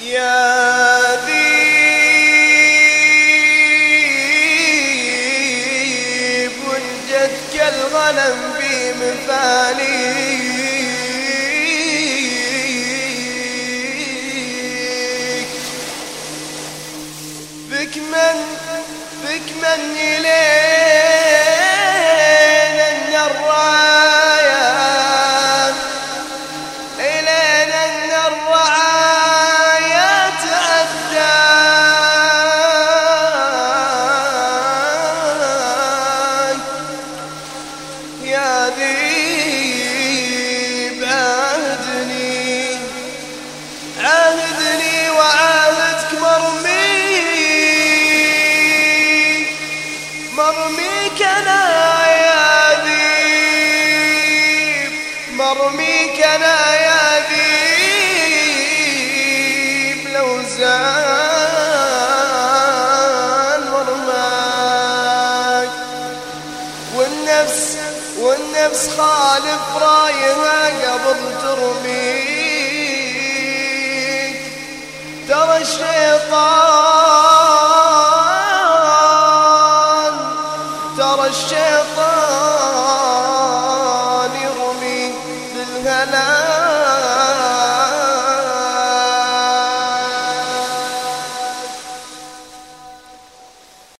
يا ذيب وجدك الغنم بمفاليك، بك من إلينا إن الراية، إلينا إن الرعاية تعداك. يا ذيب عاهدني وعاهدك مرميك أنا يا ذيب، مرميك أنا يا ذيب، لو زال مرماك. والنفس خالف رايها قبل ترميك. ترى الشيطان يرمي بالهلاك.